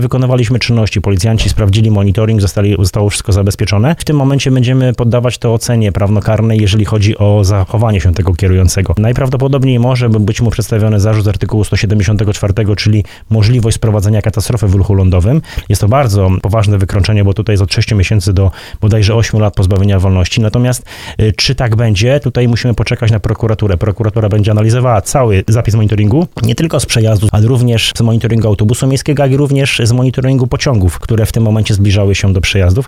Wykonywaliśmy czynności, policjanci sprawdzili monitoring, zostało wszystko zabezpieczone. W tym momencie będziemy poddawać to ocenie prawnokarnej, jeżeli chodzi o zachowanie się tego kierującego. Najprawdopodobniej może być mu przedstawiony zarzut z artykułu 174, czyli możliwość sprowadzenia katastrofy w ruchu lądowym. Jest to bardzo poważne wykroczenie, bo tutaj jest od 6 miesięcy do bodajże 8 lat pozbawienia wolności. Natomiast czy tak będzie, tutaj musimy poczekać na prokuraturę. Prokuratura będzie analizowała cały zapis monitoringu, nie tylko z przejazdów, ale również z monitoringu autobusu miejskiego, jak i również z monitoringu pociągów, które w tym momencie zbliżały się do przejazdów.